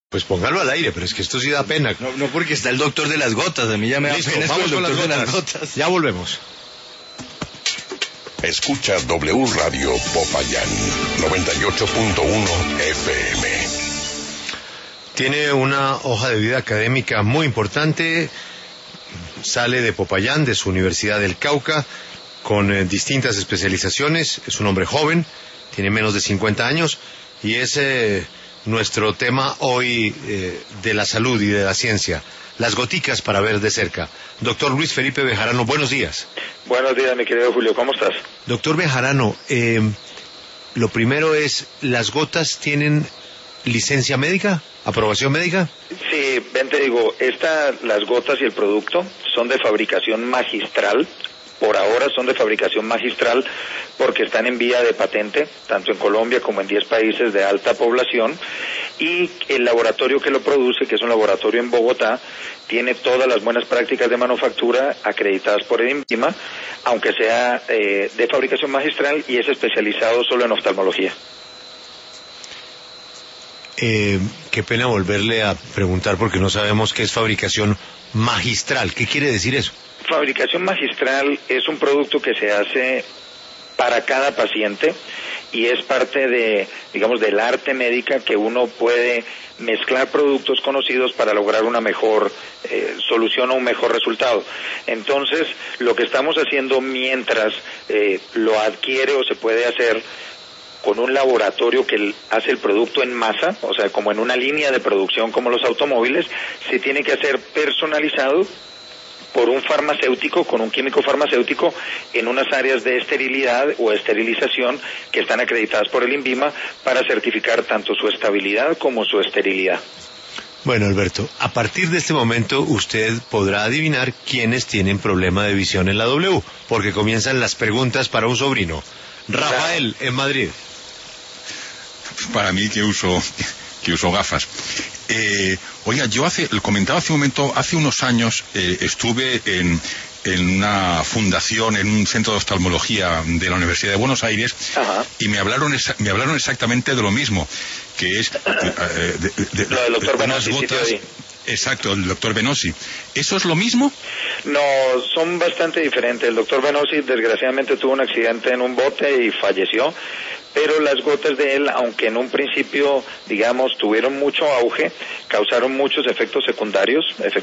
Pues póngalo al aire, pero es que esto sí da pena. No, porque está el doctor de las gotas, a mí ya me da pena. Vamos con el doctor de las gotas. Ya volvemos. Escucha W Radio Popayán, 98.1 FM. Tiene una hoja de vida académica muy importante. Sale de Popayán, de su Universidad del Cauca, con distintas especializaciones. Es un hombre joven, tiene menos de 50 años y es nuestro tema hoy de la salud y de la ciencia. Las goticas para ver de cerca. Doctor Luis Felipe Bejarano, buenos días. Buenos días, mi querido Julio, ¿cómo estás? Doctor Bejarano, lo primero es, ¿las gotas tienen licencia médica? ¿Aprobación médica? Sí, ven, te digo, las gotas y el producto son de fabricación magistral. Por ahora son de fabricación magistral porque están en vía de patente, tanto en Colombia como en 10 países de alta población, y el laboratorio que lo produce, que es un laboratorio en Bogotá, tiene todas las buenas prácticas de manufactura acreditadas por el INVIMA, aunque sea de fabricación magistral y es especializado solo en oftalmología. Qué pena volverle a preguntar porque no sabemos qué es fabricación magistral. ¿Qué quiere decir eso? Fabricación magistral es un producto que se hace para cada paciente y es parte del arte médica, que uno puede mezclar productos conocidos para lograr una mejor solución o un mejor resultado. Entonces, lo que estamos haciendo mientras lo adquiere o se puede hacer con un laboratorio que hace el producto en masa, o sea, como en una línea de producción como los automóviles, se tiene que hacer personalizado por un farmacéutico, con un químico farmacéutico, en unas áreas de esterilidad o esterilización que están acreditadas por el INVIMA para certificar tanto su estabilidad como su esterilidad. Bueno, Alberto, a partir de este momento usted podrá adivinar quiénes tienen problema de visión en la W, porque comienzan las preguntas para un sobrino. Rafael, en Madrid. Para mí que uso gafas. Oiga, yo comentaba hace un momento, hace unos años estuve en una fundación, en un centro de oftalmología de la Universidad de Buenos Aires. Ajá. Y me hablaron exactamente de lo mismo, que es lo del doctor Venosi, gotas. Exacto, el doctor Venosi. ¿Eso es lo mismo? No, son bastante diferentes. El doctor Venosi desgraciadamente tuvo un accidente en un bote y falleció, pero las gotas de él, aunque en un principio, digamos, tuvieron mucho auge, causaron muchos efectos secundarios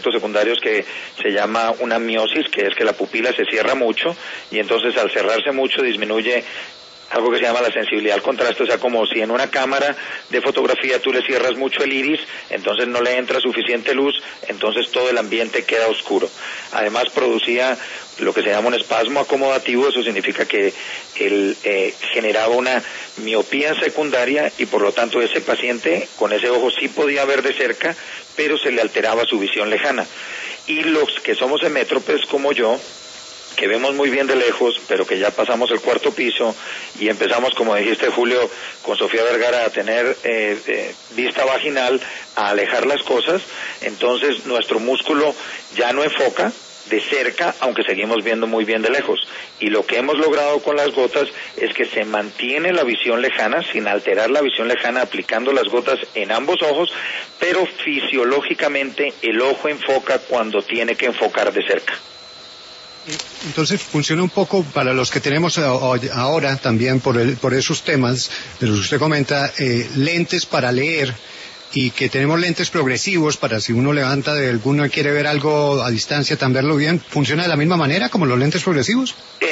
que se llama una miosis, que es que la pupila se cierra mucho y entonces al cerrarse mucho disminuye algo que se llama la sensibilidad al contraste, o sea, como si en una cámara de fotografía tú le cierras mucho el iris, entonces no le entra suficiente luz, entonces todo el ambiente queda oscuro. Además producía lo que se llama un espasmo acomodativo, eso significa que él generaba una miopía secundaria y por lo tanto ese paciente con ese ojo sí podía ver de cerca, pero se le alteraba su visión lejana. Y los que somos emétropes como yo, que vemos muy bien de lejos, pero que ya pasamos el cuarto piso y empezamos, como dijiste, Julio, con Sofía Vergara, a tener vista vaginal, a alejar las cosas, entonces nuestro músculo ya no enfoca de cerca, aunque seguimos viendo muy bien de lejos. Y lo que hemos logrado con las gotas es que se mantiene la visión lejana, sin alterar la visión lejana, aplicando las gotas en ambos ojos, pero fisiológicamente el ojo enfoca cuando tiene que enfocar de cerca. Entonces funciona un poco para los que tenemos ahora también por esos temas de los que usted comenta, lentes para leer, y que tenemos lentes progresivos para si uno levanta de alguno y quiere ver algo a distancia, también verlo bien. ¿Funciona de la misma manera como los lentes progresivos?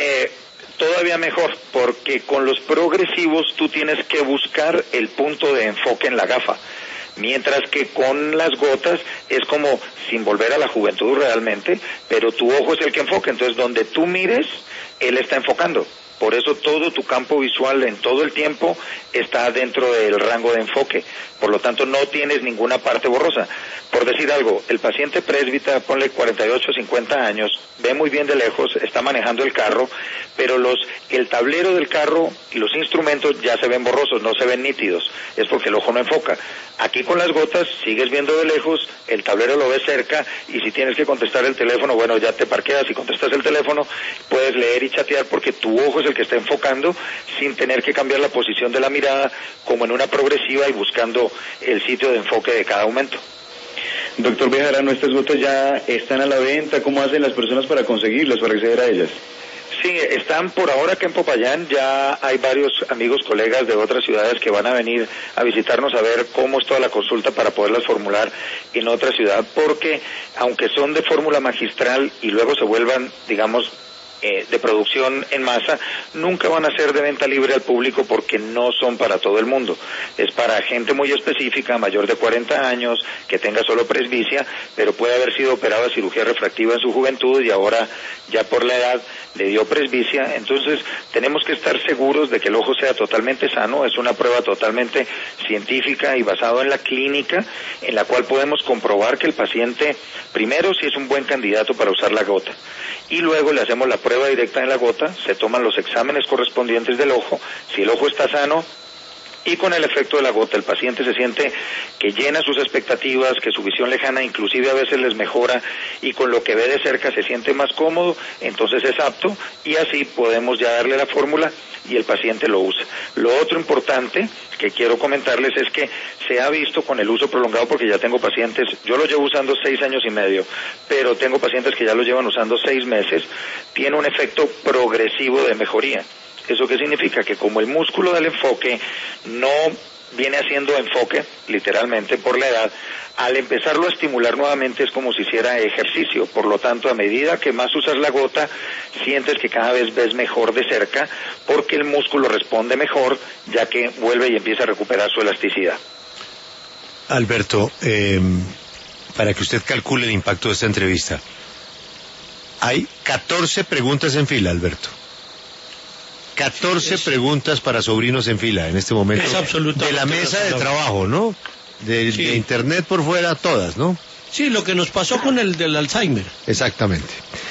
Todavía mejor, porque con los progresivos tú tienes que buscar el punto de enfoque en la gafa. Mientras que con las gotas es como sin volver a la juventud realmente, pero tu ojo es el que enfoca, entonces donde tú mires, él está enfocando. Por eso todo tu campo visual en todo el tiempo está dentro del rango de enfoque. Por lo tanto, no tienes ninguna parte borrosa. Por decir algo, el paciente presbita, ponle 48, 50 años, ve muy bien de lejos, está manejando el carro, pero el tablero del carro y los instrumentos ya se ven borrosos, no se ven nítidos. Es porque el ojo no enfoca. Aquí con las gotas sigues viendo de lejos, el tablero lo ves cerca y si tienes que contestar el teléfono, bueno, ya te parqueas y contestas el teléfono, puedes leer y chatear porque tu ojo es el que está enfocando sin tener que cambiar la posición de la mirada como en una progresiva y buscando el sitio de enfoque de cada aumento. Doctor Bejarano, estas gotas ya están a la venta. ¿Cómo hacen las personas para conseguirlas, para acceder a ellas? Sí, están por ahora acá en Popayán, ya hay varios amigos, colegas de otras ciudades que van a venir a visitarnos a ver cómo es toda la consulta para poderlas formular en otra ciudad, porque aunque son de fórmula magistral y luego se vuelvan, digamos, de producción en masa, nunca van a ser de venta libre al público porque no son para todo el mundo. Es para gente muy específica, mayor de 40 años, que tenga solo presbicia, pero puede haber sido operado de cirugía refractiva en su juventud y ahora ya por la edad le dio presbicia. Entonces tenemos que estar seguros de que el ojo sea totalmente sano. Es una prueba totalmente científica y basada en la clínica, en la cual podemos comprobar que el paciente, primero, si es un buen candidato para usar la gota, y luego le hacemos la prueba directa en la gota, se toman los exámenes correspondientes del ojo, si el ojo está sano, y con el efecto de la gota el paciente se siente que llena sus expectativas, que su visión lejana inclusive a veces les mejora y con lo que ve de cerca se siente más cómodo, entonces es apto y así podemos ya darle la fórmula y el paciente lo usa. Lo otro importante que quiero comentarles es que se ha visto con el uso prolongado, porque ya tengo pacientes, yo lo llevo usando 6 años y medio, pero tengo pacientes que ya lo llevan usando 6 meses, tiene un efecto progresivo de mejoría. ¿Eso qué significa? Que como el músculo del enfoque no viene haciendo enfoque, literalmente por la edad, al empezarlo a estimular nuevamente es como si hiciera ejercicio. Por lo tanto, a medida que más usas la gota, sientes que cada vez ves mejor de cerca, porque el músculo responde mejor, ya que vuelve y empieza a recuperar su elasticidad. Alberto, para que usted calcule el impacto de esta entrevista, hay 14 preguntas en fila, Alberto. 14 preguntas para sobrinos en fila en este momento. Es absolutamente de la mesa de trabajo, ¿no? De internet por fuera, todas, ¿no? Sí, lo que nos pasó con el del Alzheimer. Exactamente.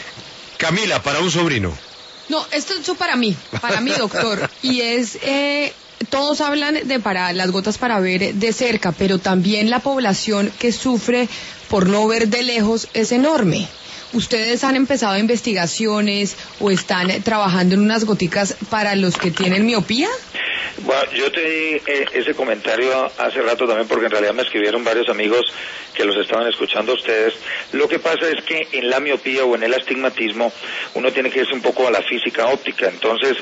Camila, para un sobrino. No, esto es para mí, doctor. Y es, todos hablan de para las gotas para ver de cerca, pero también la población que sufre por no ver de lejos es enorme. ¿Ustedes han empezado investigaciones o están trabajando en unas goticas para los que tienen miopía? Bueno, yo te di ese comentario hace rato también porque en realidad me escribieron varios amigos que los estaban escuchando a ustedes. Lo que pasa es que en la miopía o en el astigmatismo uno tiene que irse un poco a la física óptica. Entonces,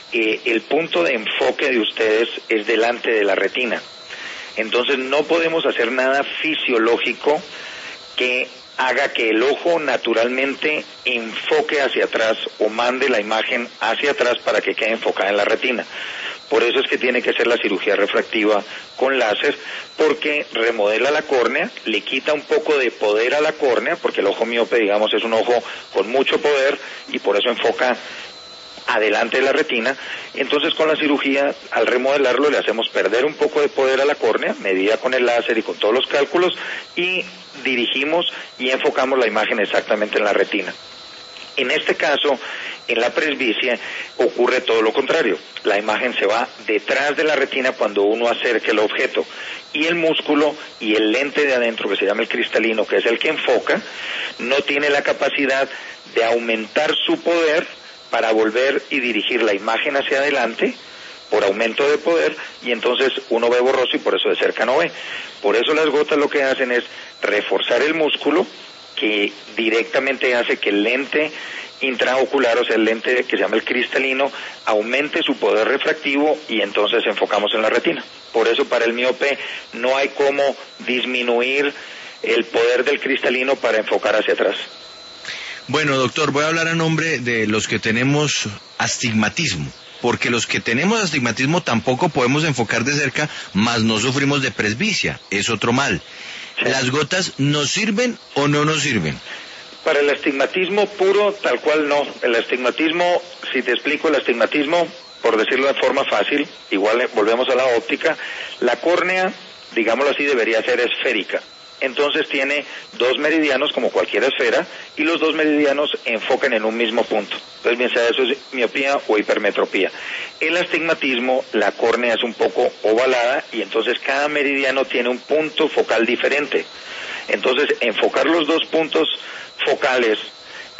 el punto de enfoque de ustedes es delante de la retina. Entonces no podemos hacer nada fisiológico que haga que el ojo naturalmente enfoque hacia atrás o mande la imagen hacia atrás para que quede enfocada en la retina. Por eso es que tiene que ser la cirugía refractiva con láser, porque remodela la córnea, le quita un poco de poder a la córnea, porque el ojo miope, digamos, es un ojo con mucho poder y por eso enfoca adelante de la retina. Entonces con la cirugía, al remodelarlo, le hacemos perder un poco de poder a la córnea, medida con el láser y con todos los cálculos, y dirigimos y enfocamos la imagen exactamente en la retina. En este caso, en la presbicia, ocurre todo lo contrario. La imagen se va detrás de la retina cuando uno acerca el objeto. Y el músculo y el lente de adentro, que se llama el cristalino, que es el que enfoca, no tiene la capacidad de aumentar su poder para volver y dirigir la imagen hacia adelante por aumento de poder, y entonces uno ve borroso y por eso de cerca no ve. Por eso las gotas lo que hacen es reforzar el músculo, que directamente hace que el lente intraocular, o sea el lente que se llama el cristalino, aumente su poder refractivo y entonces enfocamos en la retina. Por eso para el miope no hay cómo disminuir el poder del cristalino para enfocar hacia atrás. Bueno, doctor, voy a hablar a nombre de los que tenemos astigmatismo, porque los que tenemos astigmatismo tampoco podemos enfocar de cerca, mas no sufrimos de presbicia, es otro mal. Sí. ¿Las gotas nos sirven o no nos sirven? Para el astigmatismo puro, tal cual no. El astigmatismo, si te explico el astigmatismo, por decirlo de forma fácil, igual volvemos a la óptica, la córnea, digámoslo así, debería ser esférica. Entonces tiene 2 meridianos como cualquier esfera y los 2 meridianos enfocan en un mismo punto. Entonces bien sea eso es miopía o hipermetropía. El astigmatismo, la córnea es un poco ovalada y entonces cada meridiano tiene un punto focal diferente. Entonces enfocar los 2 puntos focales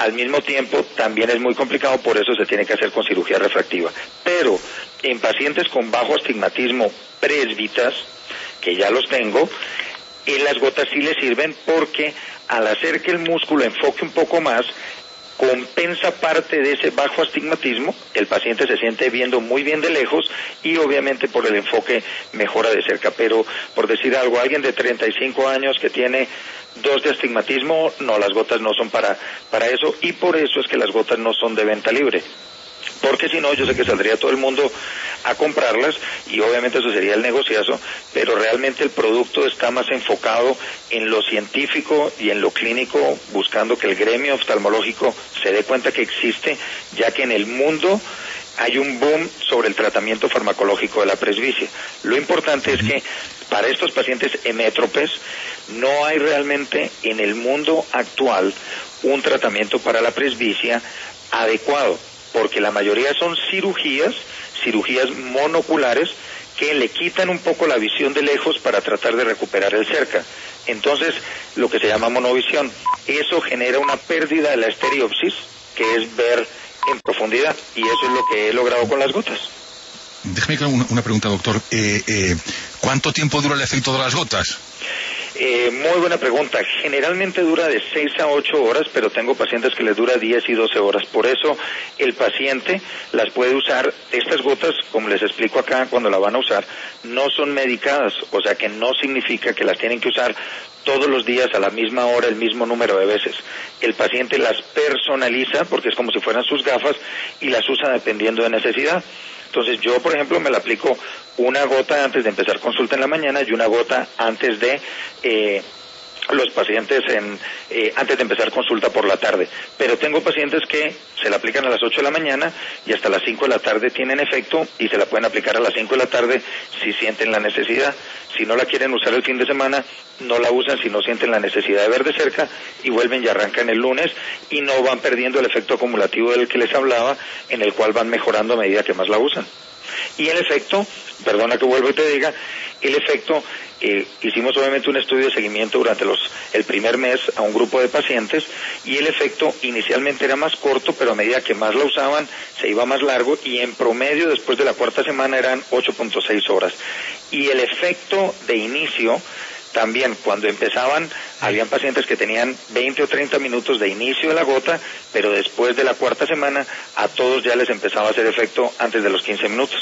al mismo tiempo también es muy complicado, por eso se tiene que hacer con cirugía refractiva. Pero en pacientes con bajo astigmatismo presbitas, que ya los tengo, las gotas sí les sirven porque al hacer que el músculo enfoque un poco más, compensa parte de ese bajo astigmatismo, el paciente se siente viendo muy bien de lejos y obviamente por el enfoque mejora de cerca. Pero por decir algo, alguien de 35 años que tiene 2 de astigmatismo, no, las gotas no son para eso, y por eso es que las gotas no son de venta libre. Porque si no, yo sé que saldría todo el mundo a comprarlas y obviamente eso sería el negociazo, pero realmente el producto está más enfocado en lo científico y en lo clínico, buscando que el gremio oftalmológico se dé cuenta que existe, ya que en el mundo hay un boom sobre el tratamiento farmacológico de la presbicia. Lo importante es que para estos pacientes hemétropes no hay realmente en el mundo actual un tratamiento para la presbicia adecuado, porque la mayoría son cirugías monoculares que le quitan un poco la visión de lejos para tratar de recuperar el cerca. Entonces, lo que se llama monovisión, eso genera una pérdida de la estereopsis, que es ver en profundidad, y eso es lo que he logrado con las gotas. Déjame que haga una pregunta, doctor. ¿Cuánto tiempo dura el efecto de las gotas? Muy buena pregunta. Generalmente dura de 6 a 8 horas, pero tengo pacientes que les dura 10 y 12 horas. Por eso el paciente las puede usar. Estas gotas, como les explico acá, cuando la van a usar, no son medicadas, o sea que no significa que las tienen que usar todos los días a la misma hora, el mismo número de veces. El paciente las personaliza, porque es como si fueran sus gafas, y las usa dependiendo de necesidad. Entonces yo, por ejemplo, me la aplico una gota antes de empezar consulta en la mañana y una gota antes de los pacientes antes de empezar consulta por la tarde. Pero tengo pacientes que se la aplican a las 8 de la mañana y hasta las 5 de la tarde tienen efecto y se la pueden aplicar a las 5 de la tarde si sienten la necesidad. Si no la quieren usar el fin de semana, no la usan si no sienten la necesidad de ver de cerca y vuelven y arrancan el lunes y no van perdiendo el efecto acumulativo del que les hablaba, en el cual van mejorando a medida que más la usan. Y el efecto, perdona que vuelvo y te diga, el efecto, hicimos obviamente un estudio de seguimiento durante el primer mes a un grupo de pacientes y el efecto inicialmente era más corto, pero a medida que más la usaban se iba más largo y en promedio después de la 4ª semana eran 8.6 horas. Y el efecto de inicio, también cuando empezaban, habían pacientes que tenían 20 o 30 minutos de inicio de la gota, pero después de la 4ª semana a todos ya les empezaba a hacer efecto antes de los 15 minutos.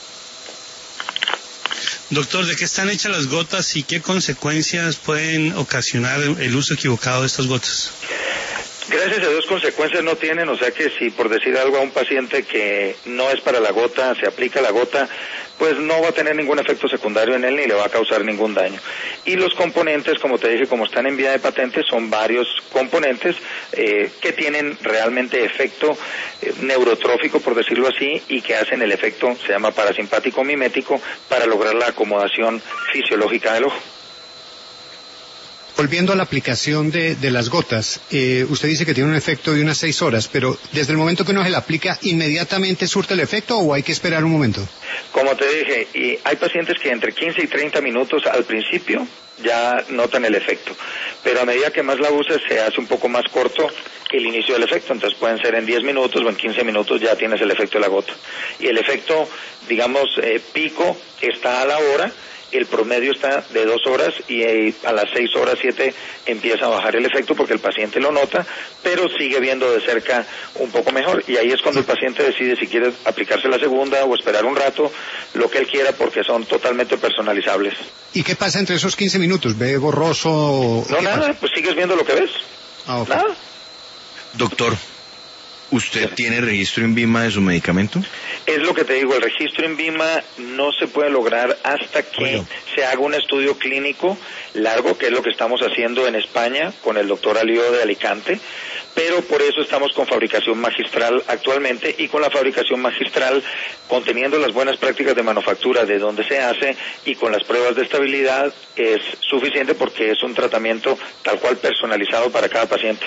Doctor, ¿de qué están hechas las gotas y qué consecuencias pueden ocasionar el uso equivocado de estas gotas? Gracias a Dios consecuencias no tienen, o sea que si por decir algo a un paciente que no es para la gota, se aplica la gota, pues no va a tener ningún efecto secundario en él ni le va a causar ningún daño. Y los componentes, como te dije, como están en vía de patente, son varios componentes que tienen realmente efecto neurotrófico, por decirlo así, y que hacen el efecto, se llama parasimpático mimético, para lograr la acomodación fisiológica del ojo. Volviendo a la aplicación de las gotas, usted dice que tiene un efecto de unas 6 horas, pero desde el momento que uno se la aplica, ¿inmediatamente surte el efecto o hay que esperar un momento? Como te dije, y hay pacientes que entre 15 y 30 minutos al principio ya notan el efecto, pero a medida que más la usas se hace un poco más corto el inicio del efecto, entonces pueden ser en 10 minutos o en 15 minutos ya tienes el efecto de la gota. Y el efecto, digamos, pico está a la hora. El promedio está de 2 horas y a las 6 horas, 7 empieza a bajar el efecto porque el paciente lo nota, pero sigue viendo de cerca un poco mejor. Y ahí es cuando el paciente decide si quiere aplicarse la segunda o esperar un rato, lo que él quiera, porque son totalmente personalizables. ¿Y qué pasa entre esos 15 minutos? ¿Ve borroso? No, nada, pasa? Pues sigues viendo lo que ves. Okay. Nada. Doctor, ¿usted tiene registro INVIMA de su medicamento? Es lo que te digo, el registro INVIMA no se puede lograr hasta que se haga un estudio clínico largo, que es lo que estamos haciendo en España con el doctor Alío de Alicante, pero por eso estamos con fabricación magistral actualmente y con la fabricación magistral conteniendo las buenas prácticas de manufactura de donde se hace y con las pruebas de estabilidad es suficiente porque es un tratamiento tal cual personalizado para cada paciente.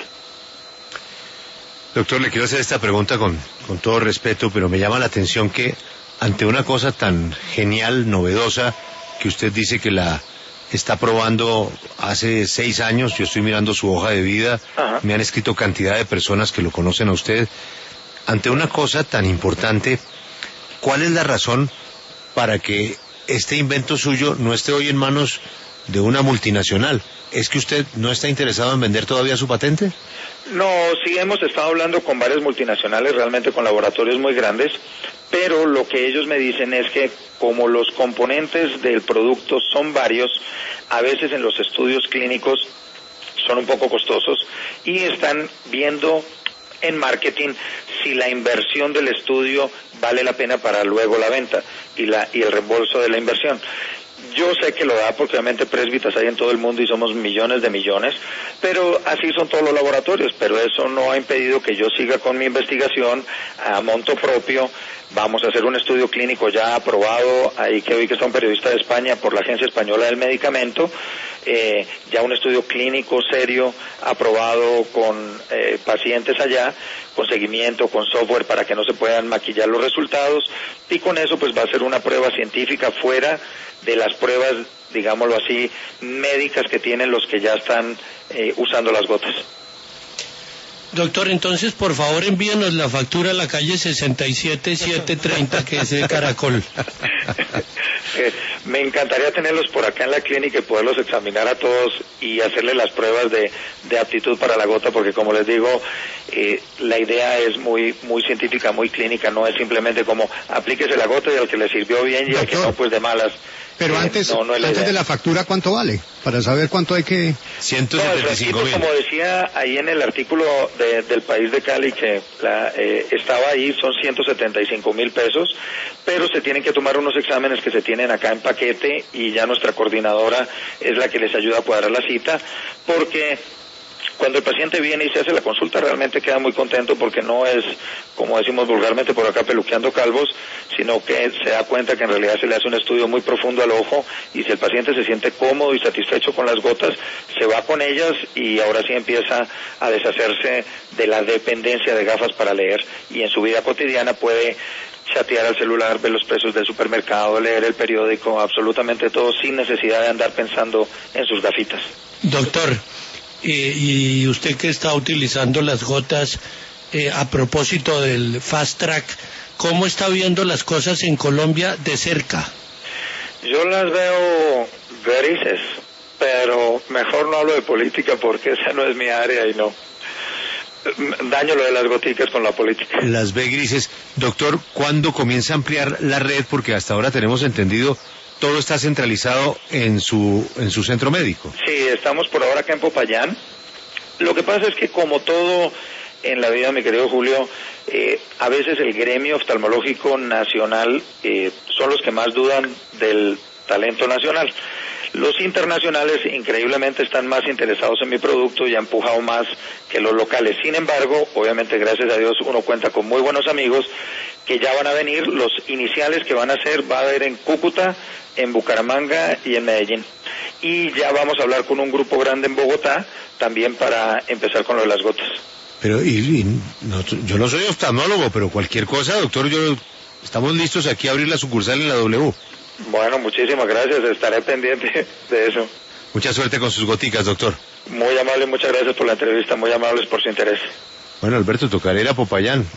Doctor, le quiero hacer esta pregunta con todo respeto, pero me llama la atención que ante una cosa tan genial, novedosa, que usted dice que la está probando hace 6 años, yo estoy mirando su hoja de vida, Ajá. me han escrito cantidad de personas que lo conocen a usted. Ante una cosa tan importante, ¿cuál es la razón para que este invento suyo no esté hoy en manos de una multinacional? ¿Es que usted no está interesado en vender todavía su patente? No, sí hemos estado hablando con varias multinacionales, realmente con laboratorios muy grandes, pero lo que ellos me dicen es que como los componentes del producto son varios, a veces en los estudios clínicos son un poco costosos y están viendo en marketing si la inversión del estudio vale la pena para luego la venta y el reembolso de la inversión. Yo sé que lo da porque obviamente Presbytas hay en todo el mundo y somos millones de millones, pero así son todos los laboratorios, pero eso no ha impedido que yo siga con mi investigación a monto propio. Vamos a hacer un estudio clínico ya aprobado, ahí que vi que está un periodista de España por la Agencia Española del Medicamento, ya un estudio clínico serio aprobado con pacientes allá, con seguimiento, con software para que no se puedan maquillar los resultados, y con eso pues va a ser una prueba científica fuera de las pruebas, digámoslo así, médicas que tienen los que ya están usando las gotas. Doctor, entonces, por favor, envíenos la factura a la calle 67730, que es de Caracol. Me encantaría tenerlos por acá en la clínica y poderlos examinar a todos y hacerles las pruebas de aptitud para la gota, porque como les digo, la idea es muy científica, muy clínica, no es simplemente como aplíquese la gota y al que le sirvió bien y al que no, pues de malas. Pero antes de la factura, ¿cuánto vale? Para saber cuánto hay que... 175.000. Como decía ahí en el artículo del País de Cali que estaba ahí, son 175.000 pesos, pero se tienen que tomar unos exámenes que se tienen acá en paquete y ya nuestra coordinadora es la que les ayuda a cuadrar la cita, porque cuando el paciente viene y se hace la consulta realmente queda muy contento porque no es, como decimos vulgarmente por acá, peluqueando calvos, sino que se da cuenta que en realidad se le hace un estudio muy profundo al ojo y si el paciente se siente cómodo y satisfecho con las gotas, se va con ellas y ahora sí empieza a deshacerse de la dependencia de gafas para leer y en su vida cotidiana puede chatear al celular, ver los precios del supermercado, leer el periódico, absolutamente todo sin necesidad de andar pensando en sus gafitas. Doctor, y usted que está utilizando las gotas, a propósito del Fast Track, ¿cómo está viendo las cosas en Colombia de cerca? Yo las veo grises, pero mejor no hablo de política porque esa no es mi área y no. Daño lo de las goticas con la política. Las ve grises. Doctor, ¿cuándo comienza a ampliar la red? Porque hasta ahora tenemos entendido todo está centralizado en su centro médico. Sí, estamos por ahora acá en Popayán. Lo que pasa es que como todo en la vida, mi querido Julio, a veces el gremio oftalmológico nacional son los que más dudan del talento nacional. Los internacionales increíblemente están más interesados en mi producto y han empujado más que los locales. Sin embargo, obviamente gracias a Dios uno cuenta con muy buenos amigos que ya van a venir. Los iniciales que van a hacer va a haber en Cúcuta, en Bucaramanga y en Medellín. Y ya vamos a hablar con un grupo grande en Bogotá también para empezar con lo de las gotas. Pero yo no soy oftalmólogo, pero cualquier cosa, doctor, estamos listos aquí a abrir la sucursal en la W. Bueno, muchísimas gracias, estaré pendiente de eso. Mucha suerte con sus goticas, doctor. Muy amable, muchas gracias por la entrevista, muy amables por su interés. Bueno, Alberto, tocaré ir a Popayán.